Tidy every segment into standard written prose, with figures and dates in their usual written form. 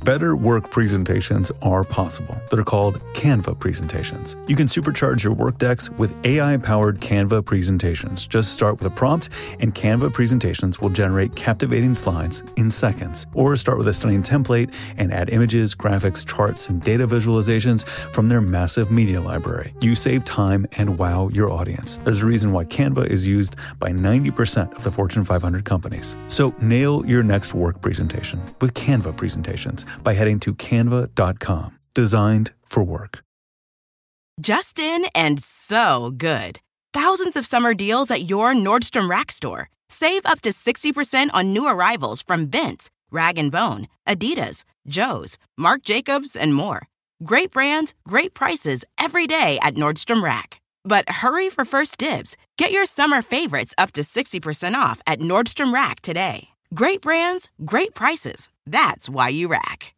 Better work presentations are possible. They're called Canva presentations. You can supercharge your work decks with AI-powered Canva presentations. Just start with a prompt, and Canva presentations will generate captivating slides in seconds. Or start with a stunning template and add images, graphics, charts, and data visualizations from their massive media library. You save time and wow your audience. There's a reason why Canva is used by 90% of the Fortune 500 companies. So nail your next work presentation with Canva presentations by heading to canva.com. Designed for work. Just in and so good. Thousands of summer deals at your Nordstrom Rack store. Save up to 60% on new arrivals from Vince, Rag & Bone, Adidas, Joe's, Marc Jacobs, and more. Great brands, great prices every day at Nordstrom Rack. But hurry for first dibs. Get your summer favorites up to 60% off at Nordstrom Rack today. Great brands, great prices. That's why you rack.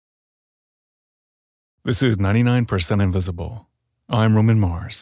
This is 99% Invisible. I'm Roman Mars.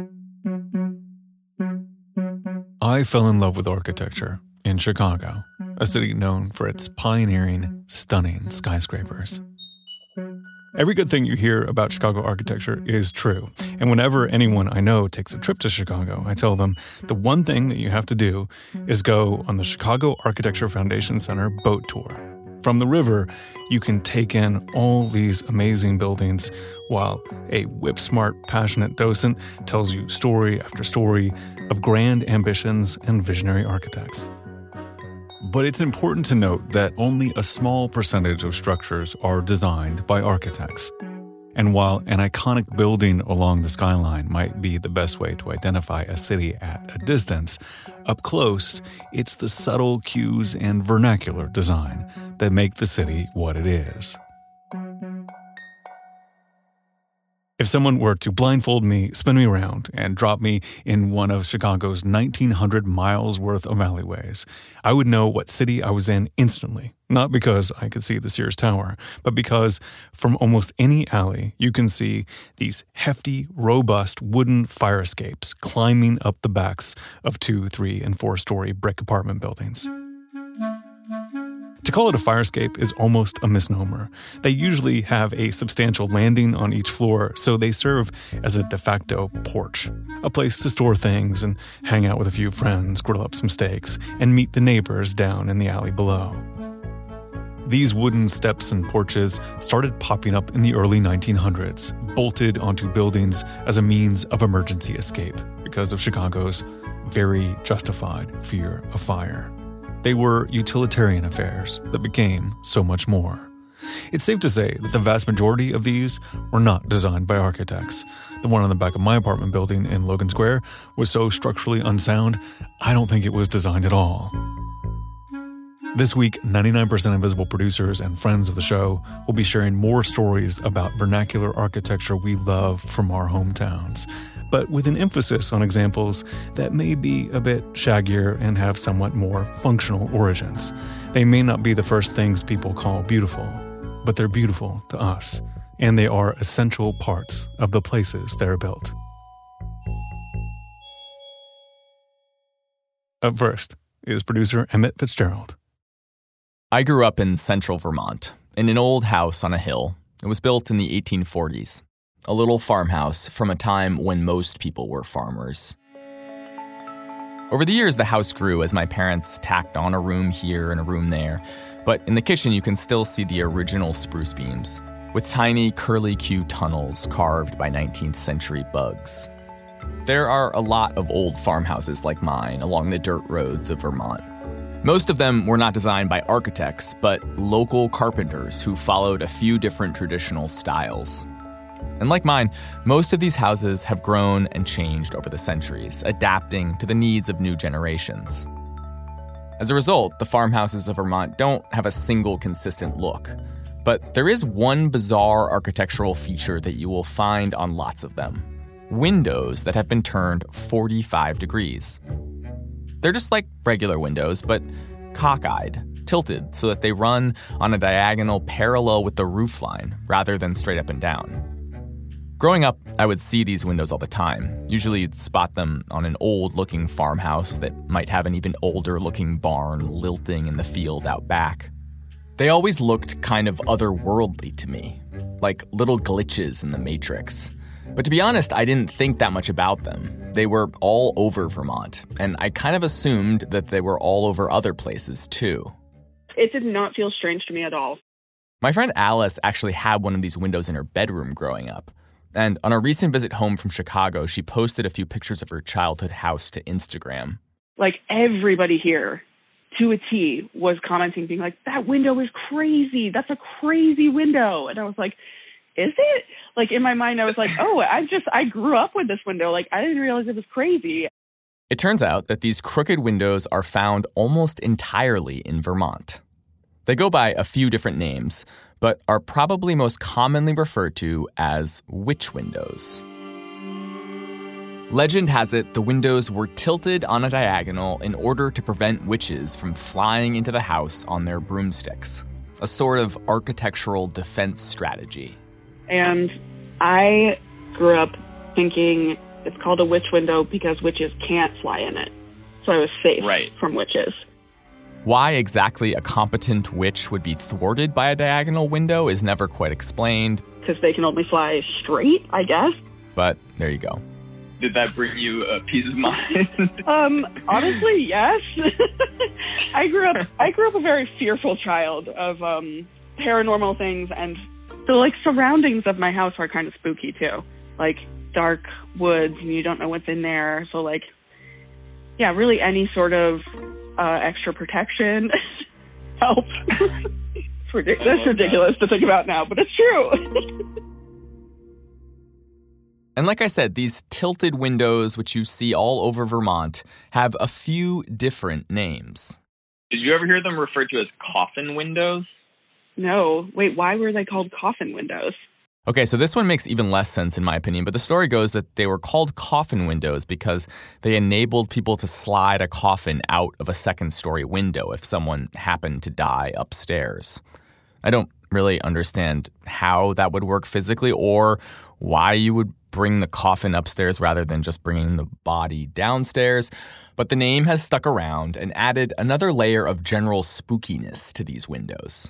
I fell in love with architecture in Chicago, a city known for its pioneering, stunning skyscrapers. Every good thing you hear about Chicago architecture is true. And whenever anyone I know takes a trip to Chicago, I tell them the one thing that you have to do is go on the Chicago Architecture Foundation Center boat tour. From the river, you can take in all these amazing buildings while a whip-smart, passionate docent tells you story after story of grand ambitions and visionary architects. But it's important to note that only a small percentage of structures are designed by architects. And while an iconic building along the skyline might be the best way to identify a city at a distance, up close, it's the subtle cues and vernacular design that make the city what it is. If someone were to blindfold me, spin me around, and drop me in one of Chicago's 1,900 miles worth of alleyways, I would know what city I was in instantly. Not because I could see the Sears Tower, but because from almost any alley, you can see these hefty, robust wooden fire escapes climbing up the backs of 2-, 3-, and 4-story brick apartment buildings. To call it a fire escape is almost a misnomer. They usually have a substantial landing on each floor, so they serve as a de facto porch, a place to store things and hang out with a few friends, grill up some steaks, and meet the neighbors down in the alley below. These wooden steps and porches started popping up in the early 1900s, bolted onto buildings as a means of emergency escape because of Chicago's very justified fear of fire. They were utilitarian affairs that became so much more. It's safe to say that the vast majority of these were not designed by architects. The one on the back of my apartment building in Logan Square was so structurally unsound, I don't think it was designed at all. This week, 99% Invisible producers and friends of the show will be sharing more stories about vernacular architecture we love from our hometowns, but with an emphasis on examples that may be a bit shaggier and have somewhat more functional origins. They may not be the first things people call beautiful, but they're beautiful to us, and they are essential parts of the places they're built. Up first is producer Emmett Fitzgerald. I grew up in central Vermont, in an old house on a hill. It was built in the 1840s. A little farmhouse from a time when most people were farmers. Over the years, the house grew as my parents tacked on a room here and a room there, but in the kitchen you can still see the original spruce beams, with tiny curly-Q tunnels carved by 19th century bugs. There are a lot of old farmhouses like mine along the dirt roads of Vermont. Most of them were not designed by architects, but local carpenters who followed a few different traditional styles. And like mine, most of these houses have grown and changed over the centuries, adapting to the needs of new generations. As a result, the farmhouses of Vermont don't have a single consistent look. But there is one bizarre architectural feature that you will find on lots of them. Windows that have been turned 45 degrees. They're just like regular windows, but cockeyed, tilted so that they run on a diagonal parallel with the roofline rather than straight up and down. Growing up, I would see these windows all the time. Usually you'd spot them on an old-looking farmhouse that might have an even older-looking barn lilting in the field out back. They always looked kind of otherworldly to me, like little glitches in the Matrix. But to be honest, I didn't think that much about them. They were all over Vermont, and I kind of assumed that they were all over other places too. It did not feel strange to me at all. My friend Alice actually had one of these windows in her bedroom growing up. And on a recent visit home from Chicago, she posted a few pictures of her childhood house to Instagram. Like everybody here, to a T, was commenting, being like, that window is crazy. That's a crazy window. And I was like, is it? Like in my mind, I was like, oh, I grew up with this window. Like I didn't realize it was crazy. It turns out that these crooked windows are found almost entirely in Vermont. They go by a few different names, but are probably most commonly referred to as witch windows. Legend has it the windows were tilted on a diagonal in order to prevent witches from flying into the house on their broomsticks, a sort of architectural defense strategy. And I grew up thinking it's called a witch window because witches can't fly in it. So I was safe from witches. Why exactly a competent witch would be thwarted by a diagonal window is never quite explained. Because they can only fly straight, I guess. But there you go. Did that bring you a peace of mind? Honestly, yes. I grew up a very fearful child of paranormal things, and the surroundings of my house are kind of spooky too. Like dark woods, and you don't know what's in there. So really any sort of extra protection helps. That's ridiculous to think about now, but it's true. And like I said, these tilted windows, which you see all over Vermont, have a few different names. Did you ever hear them referred to as coffin windows? No. Wait, why were they called coffin windows? Okay, so this one makes even less sense in my opinion, but the story goes that they were called coffin windows because they enabled people to slide a coffin out of a second-story window if someone happened to die upstairs. I don't really understand how that would work physically or why you would bring the coffin upstairs rather than just bringing the body downstairs, but the name has stuck around and added another layer of general spookiness to these windows.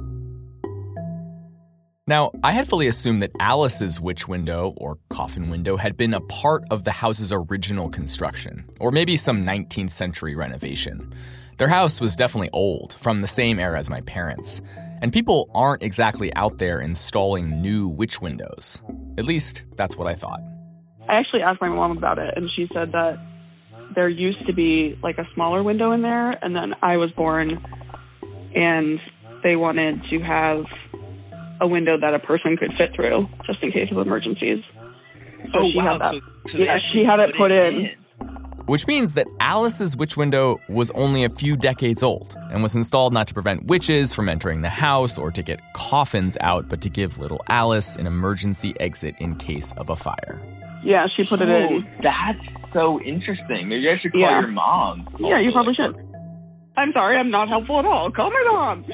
Now, I had fully assumed that Alice's witch window, or coffin window, had been a part of the house's original construction, or maybe some 19th century renovation. Their house was definitely old, from the same era as my parents, and people aren't exactly out there installing new witch windows. At least, that's what I thought. I actually asked my mom about it, and she said that there used to be a smaller window in there, and then I was born, and they wanted to have a window that a person could fit through, just in case of emergencies. So she had that. She had it put in. Which means that Alice's witch window was only a few decades old and was installed not to prevent witches from entering the house or to get coffins out, but to give little Alice an emergency exit in case of a fire. Yeah, she put it in. That's so interesting. Maybe I should call your mom. Yeah, you probably should. I'm sorry, I'm not helpful at all. Call my mom.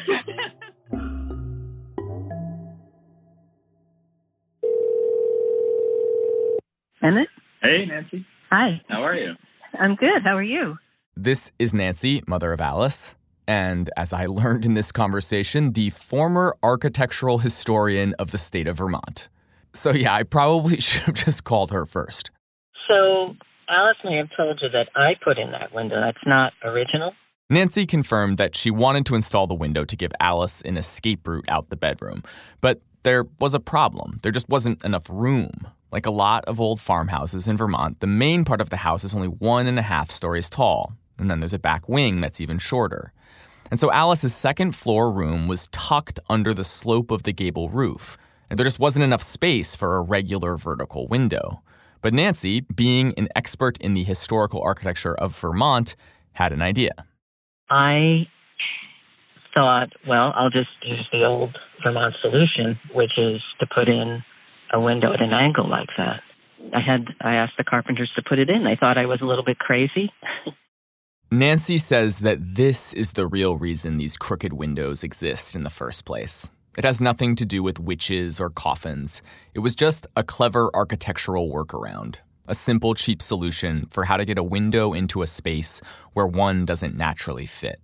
Emmett? Hey, Nancy. Hi. How are you? I'm good. How are you? This is Nancy, mother of Alice. And as I learned in this conversation, the former architectural historian of the state of Vermont. So yeah, I probably should have just called her first. So Alice may have told you that I put in that window. That's not original? Nancy confirmed that she wanted to install the window to give Alice an escape route out the bedroom. But there was a problem. There just wasn't enough room. Like a lot of old farmhouses in Vermont, the main part of the house is only 1.5 stories tall. And then there's a back wing that's even shorter. And so Alice's second floor room was tucked under the slope of the gable roof. And there just wasn't enough space for a regular vertical window. But Nancy, being an expert in the historical architecture of Vermont, had an idea. I thought, well, I'll just use the old Vermont solution, which is to put in a window at an angle like that. I asked the carpenters to put it in. They thought I was a little bit crazy. Nancy says that this is the real reason these crooked windows exist in the first place. It has nothing to do with witches or coffins. It was just a clever architectural workaround, a simple, cheap solution for how to get a window into a space where one doesn't naturally fit.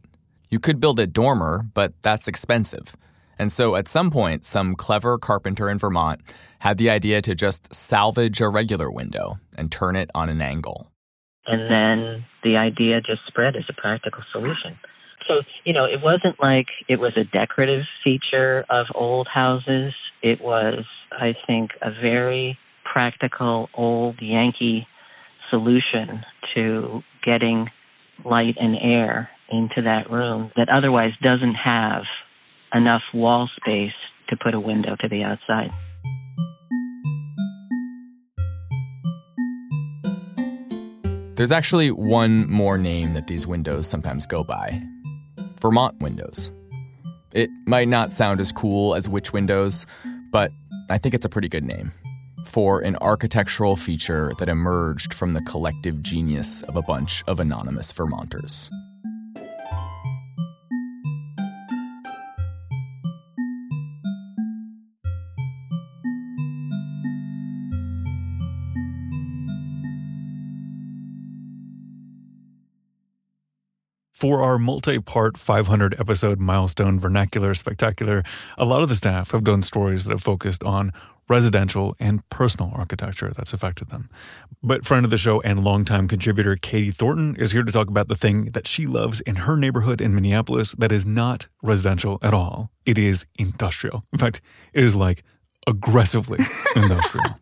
You could build a dormer, but that's expensive. And so at some point, some clever carpenter in Vermont had the idea to just salvage a regular window and turn it on an angle. And then the idea just spread as a practical solution. So, it wasn't like it was a decorative feature of old houses. It was, I think, a very practical old Yankee solution to getting light and air into that room that otherwise doesn't have enough wall space to put a window to the outside. There's actually one more name that these windows sometimes go by: Vermont windows. It might not sound as cool as Witch windows, but I think it's a pretty good name for an architectural feature that emerged from the collective genius of a bunch of anonymous Vermonters. For our multi-part 500-episode milestone vernacular spectacular, a lot of the staff have done stories that have focused on residential and personal architecture that's affected them. But friend of the show and longtime contributor Katie Thornton is here to talk about the thing that she loves in her neighborhood in Minneapolis that is not residential at all. It is industrial. In fact, it is like aggressively industrial.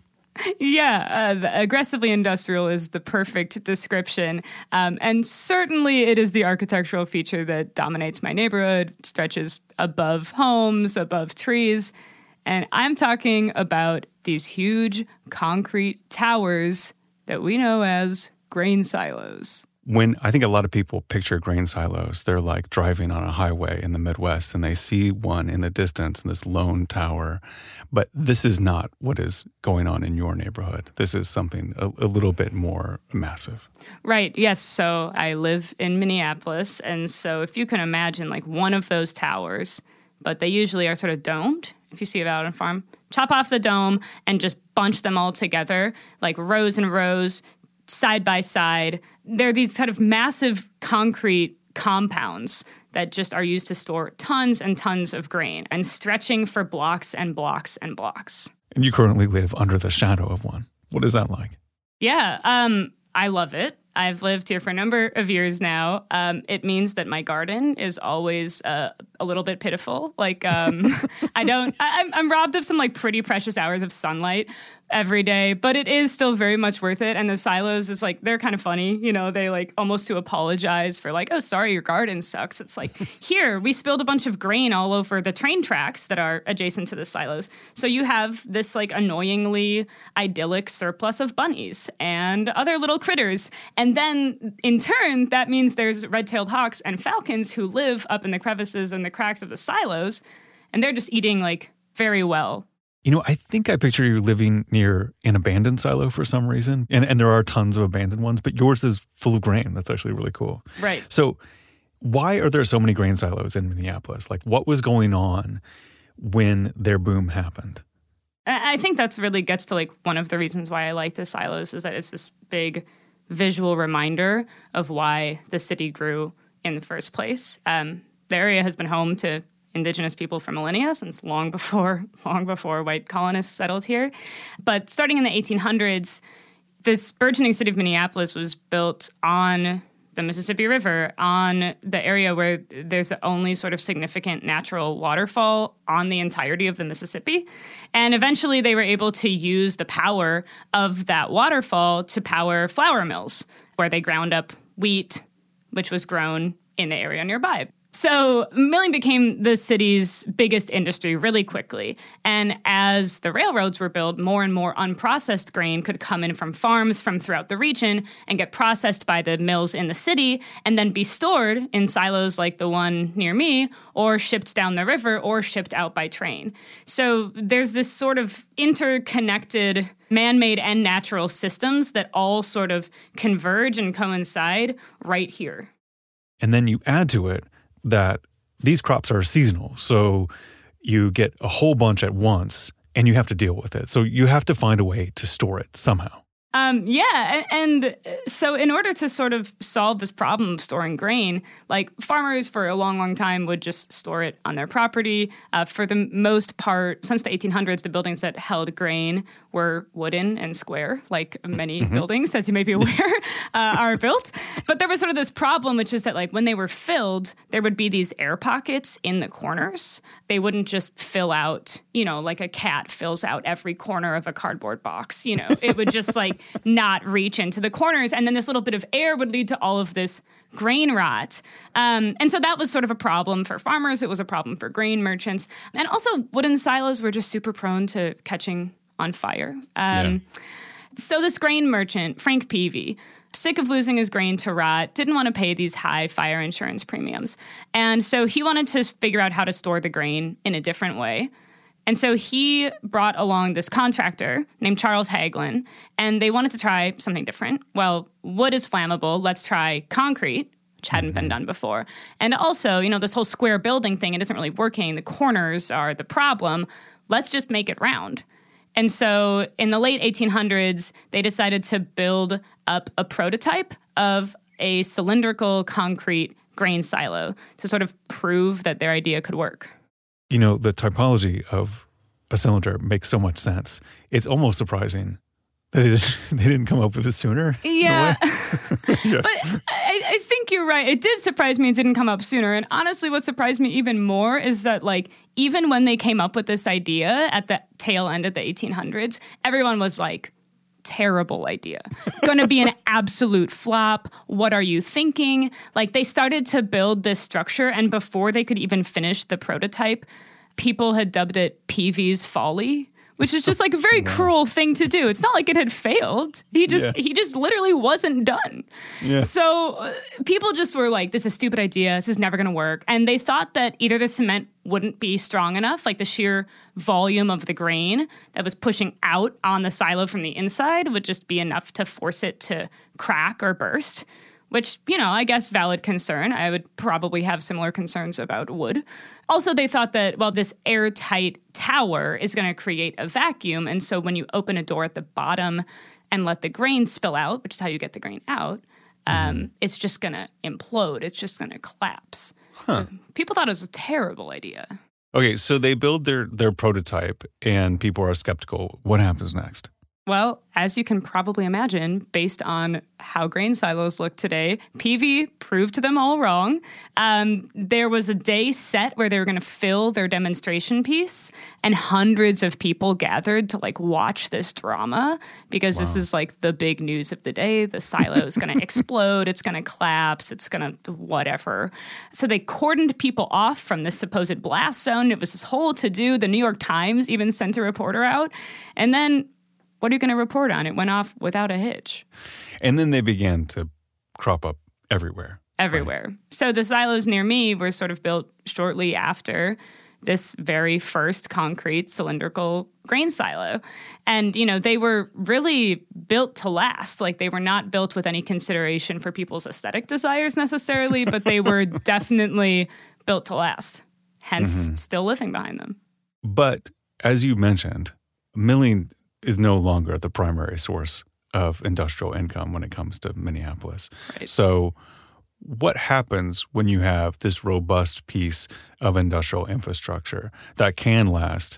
Yeah, aggressively industrial is the perfect description. And certainly it is the architectural feature that dominates my neighborhood, stretches above homes, above trees. And I'm talking about these huge concrete towers that we know as grain silos. When I think a lot of people picture grain silos, they're like driving on a highway in the Midwest and they see one in the distance, this lone tower. But this is not what is going on in your neighborhood. This is something a little bit more massive. Right. Yes. So I live in Minneapolis. And so if you can imagine like one of those towers, but they usually are sort of domed, if you see it out on a farm, chop off the dome and just bunch them all together, like rows and rows, side by side. They're these kind of massive concrete compounds that just are used to store tons and tons of grain and stretching for blocks and blocks and blocks. And you currently live under the shadow of one. What is that like? Yeah, I love it. I've lived here for a number of years now. It means that my garden is always a little bit pitiful. Like, I'm robbed of some like pretty precious hours of sunlight every day, but it is still very much worth it. And the silos is like, they're kind of funny. They like almost to apologize for like, oh, sorry, your garden sucks. It's like, here, we spilled a bunch of grain all over the train tracks that are adjacent to the silos. So you have this like annoyingly idyllic surplus of bunnies and other little critters. And then in turn, that means there's red-tailed hawks and falcons who live up in the crevices and the cracks of the silos. And they're just eating like very well. I think I picture you living near an abandoned silo for some reason. And there are tons of abandoned ones, but yours is full of grain. That's actually really cool. Right. So why are there so many grain silos in Minneapolis? Like, what was going on when their boom happened? I think that's really gets to like one of the reasons why I like the silos is that it's this big visual reminder of why the city grew in the first place. The area has been home to indigenous people for millennia, since long before white colonists settled here. But starting in the 1800s, this burgeoning city of Minneapolis was built on the Mississippi River, on the area where there's the only sort of significant natural waterfall on the entirety of the Mississippi. And eventually they were able to use the power of that waterfall to power flour mills, where they ground up wheat, which was grown in the area nearby. So milling became the city's biggest industry really quickly. And as the railroads were built, more and more unprocessed grain could come in from farms from throughout the region and get processed by the mills in the city and then be stored in silos like the one near me, or shipped down the river, or shipped out by train. So there's this sort of interconnected man-made and natural systems that all sort of converge and coincide right here. And then you add to it that these crops are seasonal, so you get a whole bunch at once and you have to deal with it. So you have to find a way to store it somehow. And so in order to sort of solve this problem of storing grain, like farmers for a long, long time would just store it on their property. For the most part, since the 1800s, the buildings that held grain were wooden and square, like many buildings, as you may be aware, are built. But there was sort of this problem, which is that like when they were filled, there would be these air pockets in the corners. They wouldn't just fill out, like a cat fills out every corner of a cardboard box. It would just like not reach into the corners. And then this little bit of air would lead to all of this grain rot. And so that was sort of a problem for farmers. It was a problem for grain merchants. And also wooden silos were just super prone to catching on fire. So this grain merchant, Frank Peavy, sick of losing his grain to rot, didn't want to pay these high fire insurance premiums. And so he wanted to figure out how to store the grain in a different way. And so he brought along this contractor named Charles Hagelin, and they wanted to try something different. Well, wood is flammable. Let's try concrete, which hadn't been done before. And also, this whole square building thing, it isn't really working. The corners are the problem. Let's just make it round. And so in the late 1800s, they decided to build up a prototype of a cylindrical concrete grain silo to sort of prove that their idea could work. The typology of a cylinder makes so much sense. It's almost surprising that they didn't come up with it sooner. Yeah. But I think you're right. It did surprise me it didn't come up sooner. And honestly, what surprised me even more is that, like, even when they came up with this idea at the tail end of the 1800s, everyone was like, terrible idea. Going to be an absolute flop. What are you thinking? Like, they started to build this structure, and before they could even finish the prototype, people had dubbed it Peavy's Folly, which is just like a very cruel thing to do. It's not like it had failed. He just literally wasn't done. Yeah. So people just were like, this is a stupid idea. This is never going to work. And they thought that either the cement wouldn't be strong enough, like the sheer volume of the grain that was pushing out on the silo from the inside would just be enough to force it to crack or burst, which, I guess valid concern. I would probably have similar concerns about wood. Also, they thought that, this airtight tower is going to create a vacuum. And so when you open a door at the bottom and let the grain spill out, which is how you get the grain out, it's just going to implode. It's just going to collapse. So people thought it was a terrible idea. Okay, so they build their prototype and people are skeptical. What happens next? Well, as you can probably imagine, based on how grain silos look today, Peavy proved them all wrong. There was a day set where they were going to fill their demonstration piece, and hundreds of people gathered to watch this drama because this is the big news of the day. The silo is going to explode. It's going to collapse. It's going to whatever. So they cordoned people off from this supposed blast zone. It was this whole to-do. The New York Times even sent a reporter out. And then what are you going to report on? It went off without a hitch. And then they began to crop up everywhere. Everywhere. Right. So the silos near me were sort of built shortly after this very first concrete cylindrical grain silo. And, they were really built to last. They were not built with any consideration for people's aesthetic desires necessarily, but they were definitely built to last. Hence, still living behind them. But as you mentioned, milling is no longer the primary source of industrial income when it comes to Minneapolis. Right. So what happens when you have this robust piece of industrial infrastructure that can last,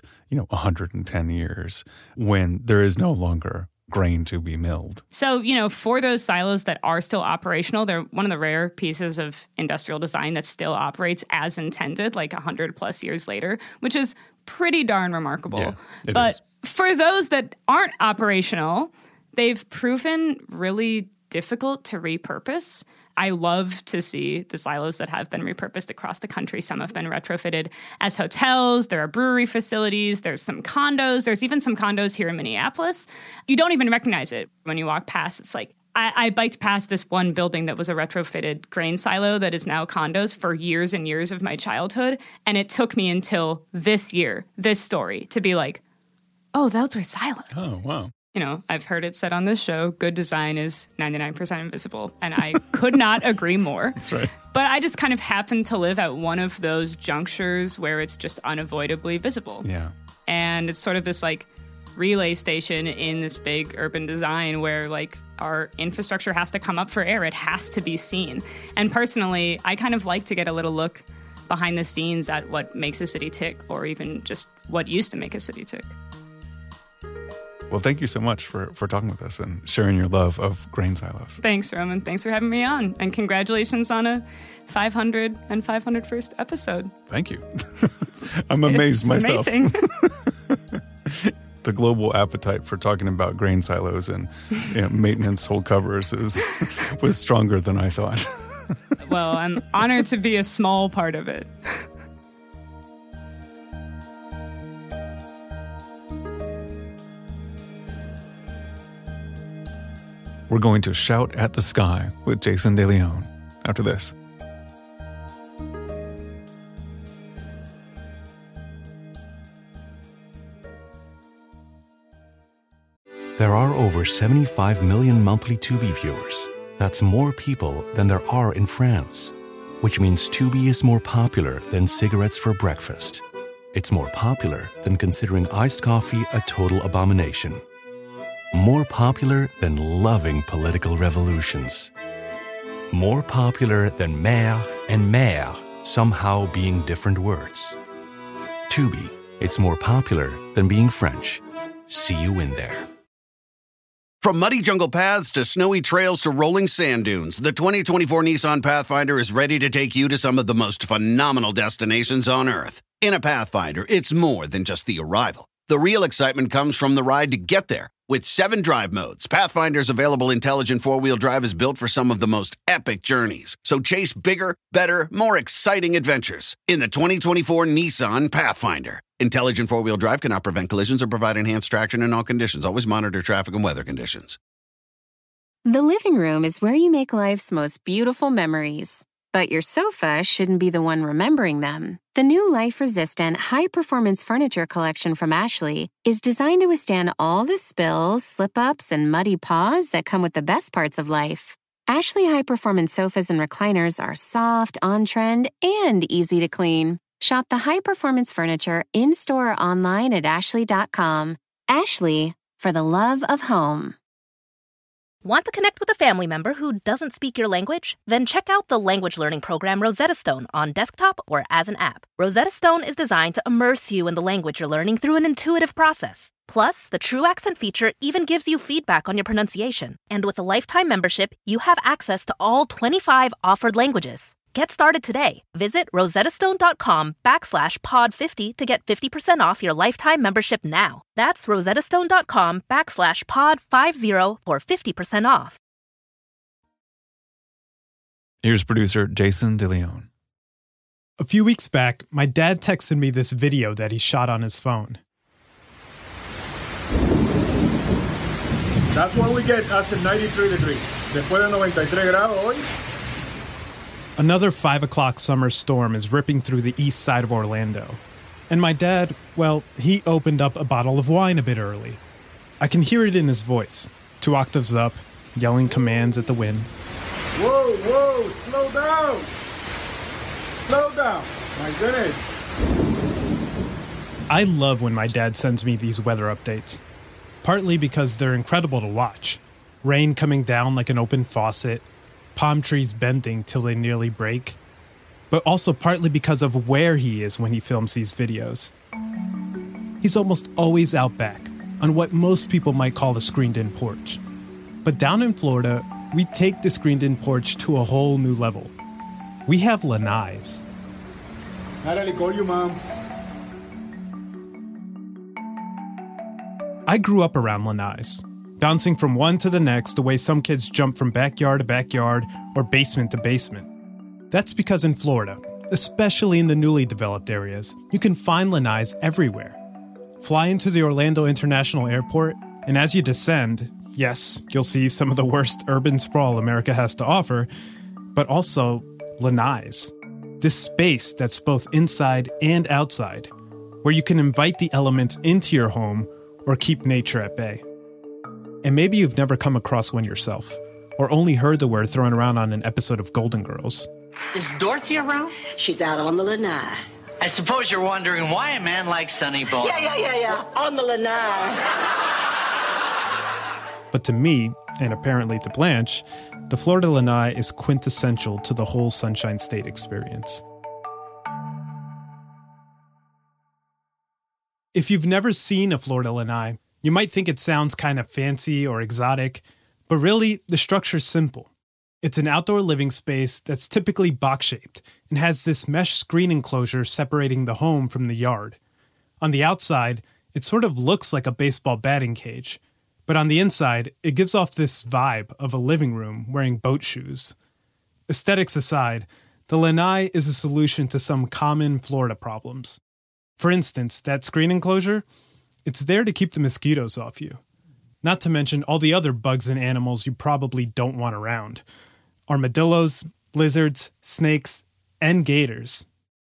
110 years when there is no longer grain to be milled? So, for those silos that are still operational, they're one of the rare pieces of industrial design that still operates as intended, 100 plus years later, which is pretty darn remarkable. Yeah, it is. For those that aren't operational, they've proven really difficult to repurpose. I love to see the silos that have been repurposed across the country. Some have been retrofitted as hotels. There are brewery facilities. There's some condos. There's even some condos here in Minneapolis. You don't even recognize it when you walk past. It's like, I biked past this one building that was a retrofitted grain silo that is now condos for years and years of my childhood. And it took me until this year, this story, to be like, oh, those were silos. Oh, wow. I've heard it said on this show, good design is 99% invisible. And I could not agree more. That's right. But I just kind of happened to live at one of those junctures where it's just unavoidably visible. Yeah. And it's sort of this relay station in this big urban design where like our infrastructure has to come up for air. It has to be seen. And personally, I kind of like to get a little look behind the scenes at what makes a city tick, or even just what used to make a city tick. Well, thank you so much for talking with us and sharing your love of grain silos. Thanks, Roman. Thanks for having me on. And congratulations on a 500 and 501st episode. Thank you. I'm amazed myself. Amazing. The global appetite for talking about grain silos and maintenance hold covers was stronger than I thought. Well, I'm honored to be a small part of it. We're going to shout at the sky with Jason DeLeon after this. There are over 75 million monthly Tubi viewers. That's more people than there are in France, which means Tubi is more popular than cigarettes for breakfast. It's more popular than considering iced coffee a total abomination. More popular than loving political revolutions. More popular than mère and mère somehow being different words. Tubi, it's more popular than being French. See you in there. From muddy jungle paths to snowy trails to rolling sand dunes, the 2024 Nissan Pathfinder is ready to take you to some of the most phenomenal destinations on Earth. In a Pathfinder, it's more than just the arrival. The real excitement comes from the ride to get there. With 7 drive modes, Pathfinder's available intelligent 4-wheel drive is built for some of the most epic journeys. So chase bigger, better, more exciting adventures in the 2024 Nissan Pathfinder. Intelligent 4-wheel drive cannot prevent collisions or provide enhanced traction in all conditions. Always monitor traffic and weather conditions. The living room is where you make life's most beautiful memories. But your sofa shouldn't be the one remembering them. The new life-resistant, high-performance furniture collection from Ashley is designed to withstand all the spills, slip-ups, and muddy paws that come with the best parts of life. Ashley high-performance sofas and recliners are soft, on-trend, and easy to clean. Shop the high-performance furniture in-store or online at ashley.com. Ashley, for the love of home. Want to connect with a family member who doesn't speak your language? Then check out the language learning program Rosetta Stone on desktop or as an app. Rosetta Stone is designed to immerse you in the language you're learning through an intuitive process. Plus, the True Accent feature even gives you feedback on your pronunciation. And with a lifetime membership, you have access to all 25 offered languages. Get started today. Visit rosettastone.com/pod50 to get 50% off your lifetime membership now. That's rosettastone.com/pod50 for 50% off. Here's producer Jason DeLeon. A few weeks back, my dad texted me this video that he shot on his phone. That's what we get after 93 degrees. Después de 93 grados hoy. Another 5 o'clock summer storm is ripping through the east side of Orlando. And my dad, well, he opened up a bottle of wine a bit early. I can hear it in his voice, 2 octaves up, yelling commands at the wind. Whoa, whoa, slow down! Slow down! My goodness! I love when my dad sends me these weather updates. Partly because they're incredible to watch. Rain coming down like an open faucet, palm trees bending till they nearly break, but also partly because of where he is when he films these videos. He's almost always out back, on what most people might call a screened-in porch. But down in Florida, we take the screened-in porch to a whole new level. We have lanais. Natalie, call you, Mom. I grew up around lanais, bouncing from one to the next the way some kids jump from backyard to backyard or basement to basement. That's because in Florida, especially in the newly developed areas, you can find lanais everywhere. Fly into the Orlando International Airport, and as you descend, yes, you'll see some of the worst urban sprawl America has to offer, but also lanais. This space that's both inside and outside, where you can invite the elements into your home or keep nature at bay. And maybe you've never come across one yourself, or only heard the word thrown around on an episode of Golden Girls. Is Dorothy around? She's out on the lanai. I suppose you're wondering why a man like Sonny Bono. Yeah. On the lanai. But to me, and apparently to Blanche, the Florida lanai is quintessential to the whole Sunshine State experience. If you've never seen a Florida lanai, you might think it sounds kind of fancy or exotic, but really, the structure's simple. It's an outdoor living space that's typically box-shaped and has this mesh screen enclosure separating the home from the yard. On the outside, it sort of looks like a baseball batting cage, but on the inside, it gives off this vibe of a living room wearing boat shoes. Aesthetics aside, the lanai is a solution to some common Florida problems. For instance, that screen enclosure, it's there to keep the mosquitoes off you. Not to mention all the other bugs and animals you probably don't want around. Armadillos, lizards, snakes, and gators.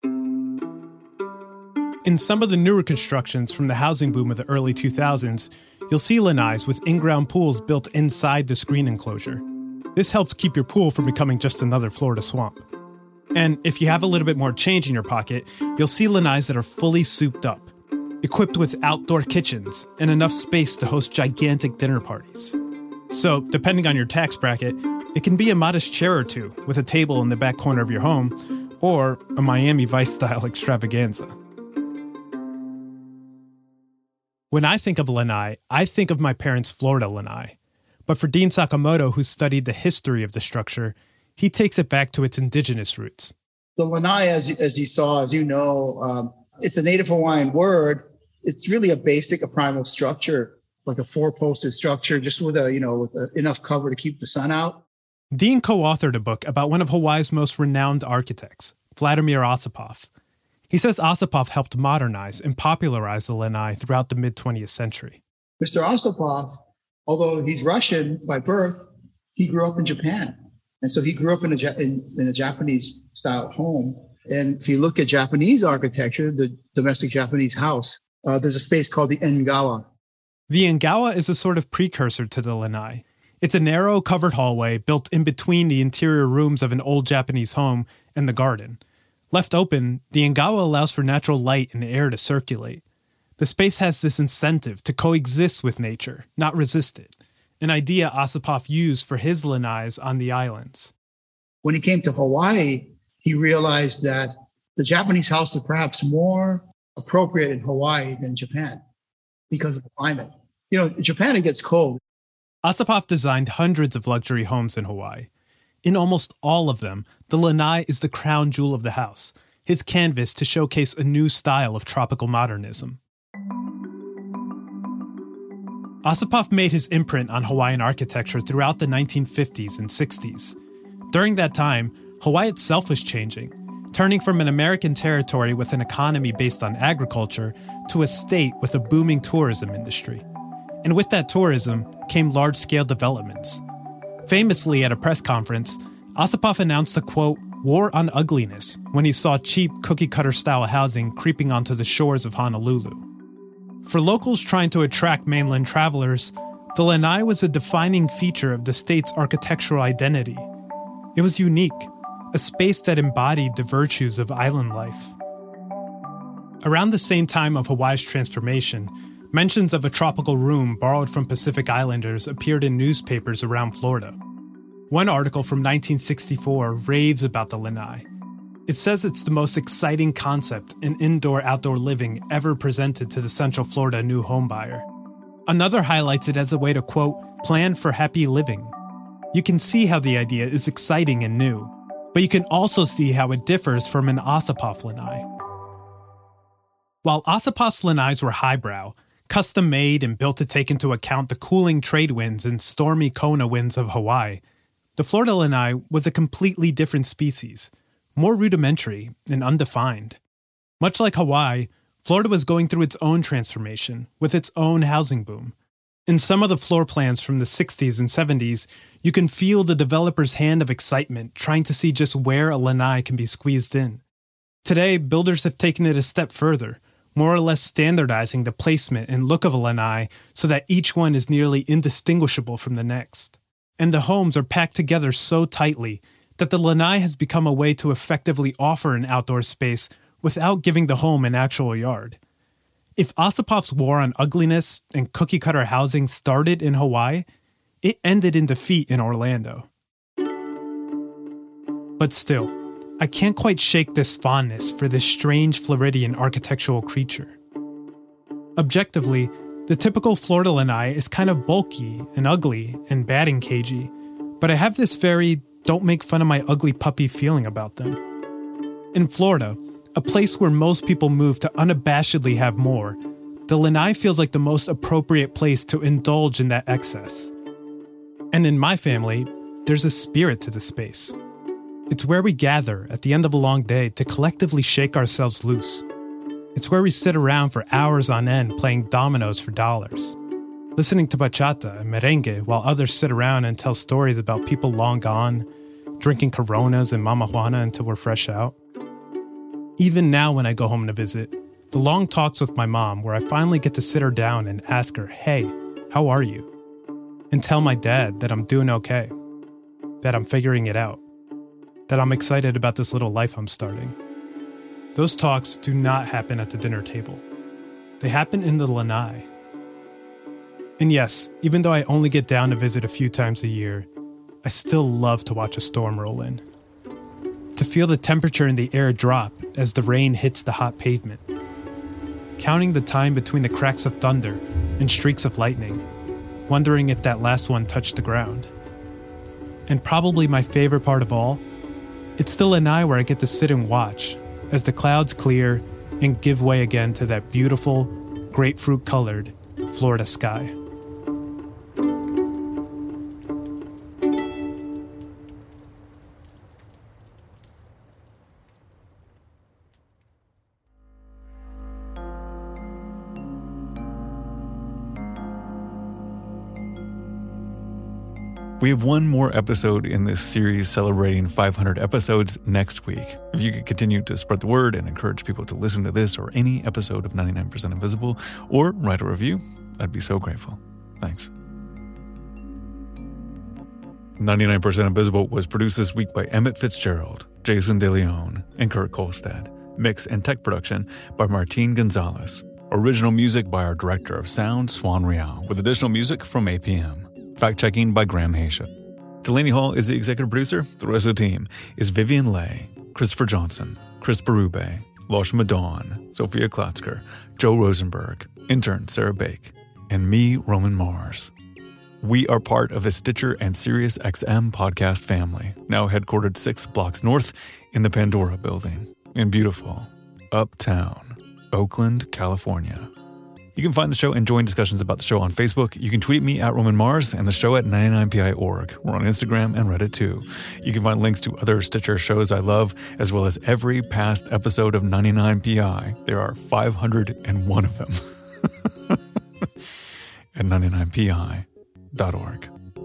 In some of the newer constructions from the housing boom of the early 2000s, you'll see lanais with in-ground pools built inside the screen enclosure. This helps keep your pool from becoming just another Florida swamp. And if you have a little bit more change in your pocket, you'll see lanais that are fully souped up, equipped with outdoor kitchens and enough space to host gigantic dinner parties. So, depending on your tax bracket, it can be a modest chair or two with a table in the back corner of your home, or a Miami Vice-style extravaganza. When I think of lanai, I think of my parents' Florida lanai. But for Dean Sakamoto, who studied the history of the structure, he takes it back to its indigenous roots. The lanai, as you know, it's a Native Hawaiian word. It's really a primal structure, like a four-posted structure, just with enough cover to keep the sun out. Dean co-authored a book about one of Hawaii's most renowned architects, Vladimir Ossipoff. He says Ossipoff helped modernize and popularize the lanai throughout the mid-20th century. Mr. Ossipoff, although he's Russian by birth, he grew up in Japan. And so he grew up in a Japanese-style home. And if you look at Japanese architecture, the domestic Japanese house, there's a space called the engawa. The engawa is a sort of precursor to the lanai. It's a narrow, covered hallway built in between the interior rooms of an old Japanese home and the garden. Left open, the engawa allows for natural light and air to circulate. The space has this incentive to coexist with nature, not resist it, an idea Ossipoff used for his lanais on the islands. When he came to Hawaii, he realized that the Japanese house is perhaps more appropriate in Hawaii than Japan because of the climate. In Japan, it gets cold. Ossipoff designed hundreds of luxury homes in Hawaii. In almost all of them, the lanai is the crown jewel of the house, his canvas to showcase a new style of tropical modernism. Ossipoff made his imprint on Hawaiian architecture throughout the 1950s and 60s. During that time, Hawaii itself was changing, turning from an American territory with an economy based on agriculture to a state with a booming tourism industry. And with that tourism came large-scale developments. Famously at a press conference, Ossipoff announced a, quote, war on ugliness when he saw cheap cookie-cutter-style housing creeping onto the shores of Honolulu. For locals trying to attract mainland travelers, the lanai was a defining feature of the state's architectural identity. It was unique, a space that embodied the virtues of island life. Around the same time of Hawaii's transformation, mentions of a tropical room borrowed from Pacific Islanders appeared in newspapers around Florida. One article from 1964 raves about the lanai. It says it's the most exciting concept in indoor-outdoor living ever presented to the Central Florida new homebuyer. Another highlights it as a way to, quote, plan for happy living. You can see how the idea is exciting and new, but you can also see how it differs from an Ossipoff lanai. While Ossipoff's lanais were highbrow, custom-made and built to take into account the cooling trade winds and stormy Kona winds of Hawaii, the Florida lanai was a completely different species, more rudimentary and undefined. Much like Hawaii, Florida was going through its own transformation, with its own housing boom. In some of the floor plans from the 60s and 70s, you can feel the developer's hand of excitement trying to see just where a lanai can be squeezed in. Today, builders have taken it a step further, more or less standardizing the placement and look of a lanai so that each one is nearly indistinguishable from the next. And the homes are packed together so tightly that the lanai has become a way to effectively offer an outdoor space without giving the home an actual yard. If Osipov's war on ugliness and cookie-cutter housing started in Hawaii, it ended in defeat in Orlando. But still, I can't quite shake this fondness for this strange Floridian architectural creature. Objectively, the typical Florida lanai is kind of bulky and ugly and batting cagey, but I have this very don't make fun of my ugly puppy feeling about them. In Florida, a place where most people move to unabashedly have more, the lanai feels like the most appropriate place to indulge in that excess. And in my family, there's a spirit to the space. It's where we gather at the end of a long day to collectively shake ourselves loose. It's where we sit around for hours on end playing dominoes for dollars, listening to bachata and merengue while others sit around and tell stories about people long gone, drinking Coronas and Mama Juana until we're fresh out. Even now when I go home to visit, the long talks with my mom where I finally get to sit her down and ask her, hey, how are you? And tell my dad that I'm doing okay, that I'm figuring it out, that I'm excited about this little life I'm starting. Those talks do not happen at the dinner table. They happen in the lanai. And yes, even though I only get down to visit a few times a year, I still love to watch a storm roll in. To feel the temperature in the air drop as the rain hits the hot pavement. Counting the time between the cracks of thunder and streaks of lightning, wondering if that last one touched the ground. And probably my favorite part of all, it's the lanai where I get to sit and watch as the clouds clear and give way again to that beautiful, grapefruit-colored Florida sky. We have one more episode in this series celebrating 500 episodes next week. If you could continue to spread the word and encourage people to listen to this or any episode of 99% Invisible, or write a review, I'd be so grateful. Thanks. 99% Invisible was produced this week by Emmett Fitzgerald, Jason DeLeon, and Kurt Kolstad. Mix and tech production by Martin Gonzalez. Original music by our director of sound, Swan Real, with additional music from APM. Fact-checking by Graham Haysha. Delaney Hall is the executive producer. The rest of the team is Vivian Leigh, Christopher Johnson, Chris Berube, Loshma Dawn, Sophia Klotzker, Joe Rosenberg, intern Sarah Bake, and me, Roman Mars. We are part of the Stitcher and SiriusXM podcast family, now headquartered 6 blocks north in the Pandora building in beautiful Uptown, Oakland, California. You can find the show and join discussions about the show on Facebook. You can tweet me at Roman Mars and the show at 99pi.org. We're on Instagram and Reddit too. You can find links to other Stitcher shows I love, as well as every past episode of 99pi. There are 501 of them at 99pi.org.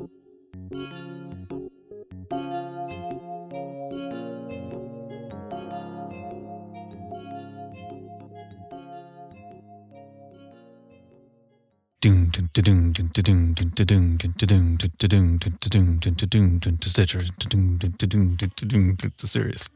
Stitcher, Sirius.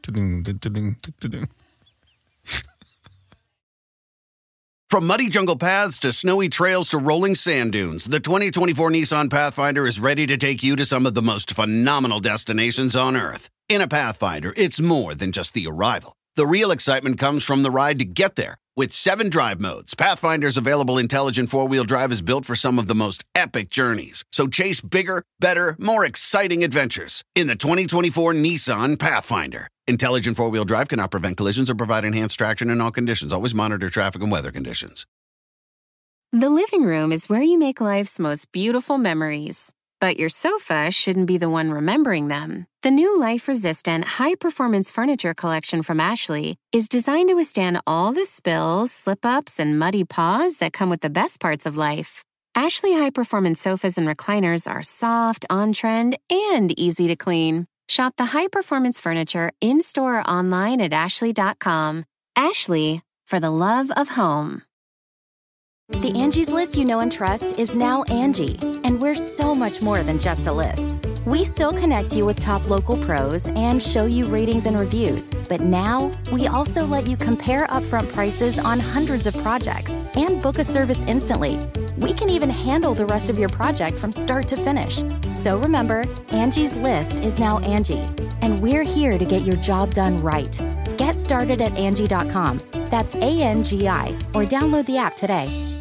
From muddy jungle paths to snowy trails to rolling sand dunes, the 2024 Nissan Pathfinder is ready to take you to some of the most phenomenal destinations on Earth. In a Pathfinder, it's more than just the arrival. The real excitement comes from the ride to get there. With 7 drive modes, Pathfinder's available intelligent 4-wheel drive is built for some of the most epic journeys. So chase bigger, better, more exciting adventures in the 2024 Nissan Pathfinder. Intelligent 4-wheel drive cannot prevent collisions or provide enhanced traction in all conditions. Always monitor traffic and weather conditions. The living room is where you make life's most beautiful memories. But your sofa shouldn't be the one remembering them. The new life-resistant, high-performance furniture collection from Ashley is designed to withstand all the spills, slip-ups, and muddy paws that come with the best parts of life. Ashley high-performance sofas and recliners are soft, on-trend, and easy to clean. Shop the high-performance furniture in-store or online at ashley.com. Ashley, for the love of home. The Angie's List you know and trust is now Angie, and we're so much more than just a list. We still connect you with top local pros and show you ratings and reviews, but now we also let you compare upfront prices on hundreds of projects and book a service instantly. We can even handle the rest of your project from start to finish. So remember, Angie's List is now Angie, and we're here to get your job done right. Get started at Angie.com. That's ANGI, or download the app today.